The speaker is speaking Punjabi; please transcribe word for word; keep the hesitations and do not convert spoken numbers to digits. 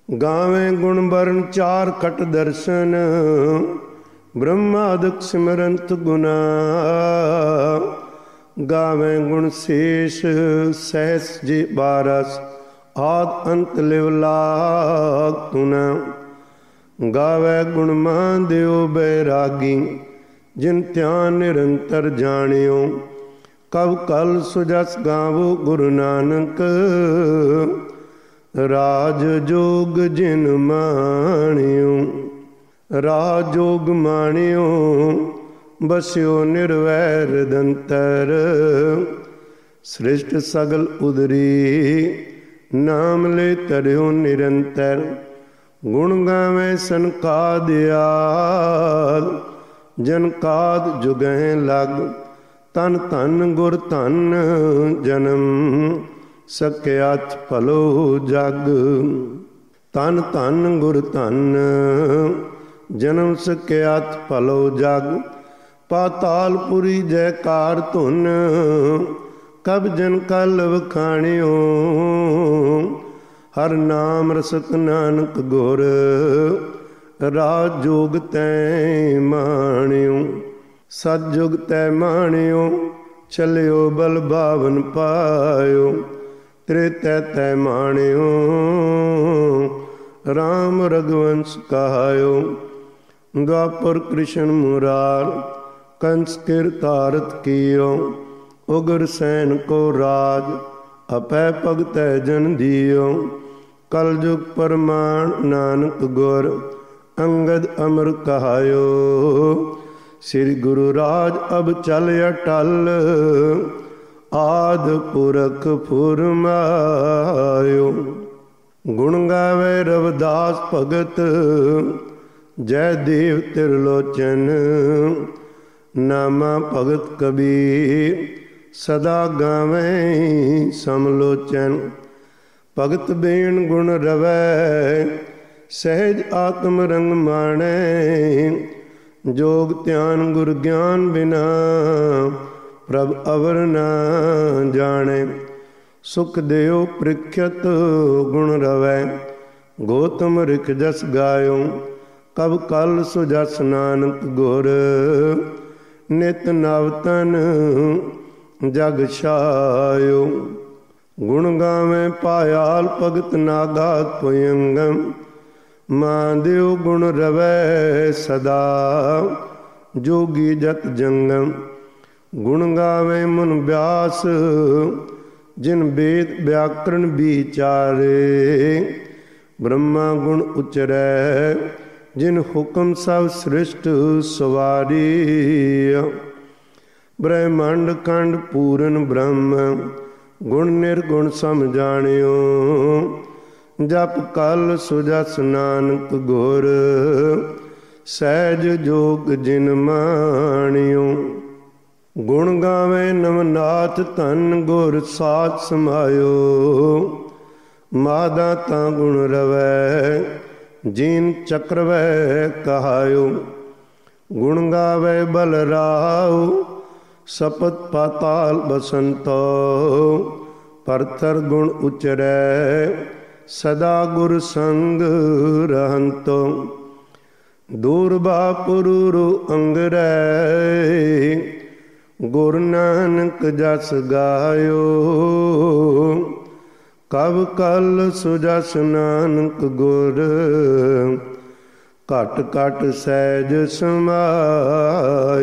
ਗਾਵੇਂ ਗੁਣ ਬਰਨ ਚਾਰ ਖਟ ਦਰਸ਼ਨ, ਬ੍ਰਹਮਾਦਿਕ ਸਿਮਰੰਤ ਗੁਨਾ। ਗਾਵੇਂ ਗੁਣ ਸ਼ੇਸ਼ ਸਹਿਸ ਜੀ ਬਾਰਸ, ਆਦ ਅੰਤ ਲਿਵ ਲਾਗ ਤੁਨਾ। ਗਾਵੇ ਗੁਣ ਮਾਨ ਦਿਓ ਬੈਰਾਗੀ, ਜਿਨ ਧਿਆਨ ਨਿਰੰਤਰ ਜਾਣਿਓ। ਕਬ ਕਲ ਸੁਜਸ ਗਾਵੋ ਗੁਰੂ ਨਾਨਕ, ਰਾਜ ਜੋਗ ਜਿਨ ਮਾਣਿਓ। ਰਾਜ ਜੋਗ ਮਾਣਿਓ, ਬਸਿਓ ਨਿਰਵੈਰ ਦੰਤਰ। ਸ੍ਰਿਸ਼ਟ ਸਗਲ ਉਦਰੀ, ਨਾਮ ਲੈ ਤਰਿਓ ਨਿਰੰਤਰ। ਗੁਣ ਗਾਵੇਂ ਸੰਕਾਦ ਆਦ, ਜਨ ਕਾਦ ਜੁਗਹਿ ਲਗ। ਤਨ ਧਨ ਗੁਰ ਧਨ, ਜਨਮ ਸਕਿਆਚ ਭਲੋ ਜਗ। ਤਨ ਧਨ ਗੁਰ ਧਨ, ਜਨਮ ਸਕਿਆਚ ਭਲੋ ਜਗ। ਪਾਤਾਲਪੁਰੀ ਜੈਕਾਰ ਧੁਨ, ਕਬ ਜਨ ਕਲ ਵਖਾਣਿਓ। ਹਰ ਨਾਮ ਰਸਤ ਨਾਨਕ ਗੁਰ, ਰਾਜ ਜੋਗ ਤੈ ਮਾਣਿਓ। ਸਤ ਜੁਗ ਤੈ ਮਾਣਿਓ, ਚਲਿਓ ਬਲ ਬਾਵਨ ਪਾਇਓ। ਤ੍ਰੇਤੈ ਤੈ ਮਾਣਿਓ, ਰਾਮ ਰਘੁਵੰਸ਼ ਕਹਾਇਓ। ਦੁਆਪਰ ਕ੍ਰਿਸ਼ਨ ਮੁਰਾਰ, ਕੰਸ ਕਿਰਤਾਰਥ ਕੀਓ। ਉਗਰ ਸੈਨ ਕੋ ਰਾਜ, ਅਪੈ ਭਗਤੈ ਜਨ ਦਿਓ। ਕਲ ਜੁਗ ਪਰਮਾਣ ਨਾਨਕ ਗੁਰ, ਅੰਗਦ ਅਮਰ ਕਹਾਇਓ। ਸ੍ਰੀ ਗੁਰੂ ਰਾਜ ਅਬ ਚਲ ਅਟਲ, ਆਦ ਪੁਰਖ ਫੁਰਮਾਇਓ। ਗੁਣ ਗਾਵੇ ਰਵਿਦਾਸ ਭਗਤ, ਜੈ ਦੇਵ ਤਿਰਲੋਚਨ। ਨਾਮਾ ਭਗਤ ਕਬੀਰ, ਸਦਾ ਗਾਵੇਂ ਸਮਲੋਚਨ। ਭਗਤ ਬੇਣ ਗੁਣ ਰਵੈ, ਸਹਿਜ ਆਤਮ ਰੰਗ ਮਾਣੈ। ਜੋਗ ਧਿਆਨ ਗੁਰ ਗਿਆਨ ਬਿਨਾ, ਪ੍ਰਭ ਅਵਰ ਨਾ ਜਾਣੈ। ਸੁਖ ਦਿਓ ਪ੍ਰੀਖਿਅਤ ਗੁਣ ਰਵੈ, ਗੋਤਮ ਰਿਖ ਜਸ ਗਾਇਓ। ਕਬ ਕਲ ਸੁਜਸ ਨਾਨਕ ਗੁਰ, ਨਿਤ ਨਵ ਤਨ ਜਗ ਛਾਇਓ। ਗੁਣ ਗਾਵੇਂ ਪਾਇਆਲ ਭਗਤ ਨਾਗਾਤ ਪੁਯੰਗਮ। ਮਾਂ ਦਿਓ ਗੁਣ ਰਵੈ ਸਦਾ, ਜੋਗੀ ਜਤ ਜੰਗਮ। ਗੁਣ ਗਾਵੇਂ ਮਨ ਬਿਆਸ, ਜਿਨ ਵੇਦ ਵਿਆਕਰਣ ਵਿਚਾਰੇ। ਬ੍ਰਹਮਾ ਗੁਣ ਉਚਰੈ, ਜਿਨ ਹੁਕਮ ਸਭ ਸ੍ਰਿਸ਼ਟ ਸਵਾਰੀ। ਬ੍ਰਹਮੰਡ ਖੰਡ ਪੂਰਨ ਬ੍ਰਹਮ, ਗੁਣ ਨਿਰਗੁਣ ਸਮ ਜਾਣਿਓ। ਜਪ ਕਲ ਸੁਜਸ ਨਾਨਕ ਗੁਰ, ਸਹਿਜ ਜੋਗ ਜਿਨ ਮਾਣਿਓ। ਗੁਣ ਗਾਵੇਂ ਨਵਨਾਥ ਧਨ, ਗੁਰ ਸਾਥ ਸਮਾਇਓ। ਮਾਦਾ ਤਾਂ ਗੁਣ ਰਵੈ, ਜੀਨ ਚਕਰਵੈ ਕਹਾਇਓ। ਗੁਣ ਗਾਵੇ ਬਲ ਰਾਉ, ਸਪਤ ਪਾਤਾਲ ਬਸੰਤੋ। ਪਰਥਰ ਗੁਣ ਉਚਰੈ, ਸਦਾ ਗੁਰ ਸੰਗ ਰਹੰਤੋ। ਦੂਰਬਾ ਪੁਰੂਰੂ ਅੰਗਰੈ, ਗੁਰ ਨਾਨਕ ਜਸ ਗਾਇਓ। ਕਬ ਕਲ ਸੁਜਸ ਨਾਨਕ ਗੁਰ, ਘਟ ਘਟ ਸਹਿਜ ਸਮਾਇਓ।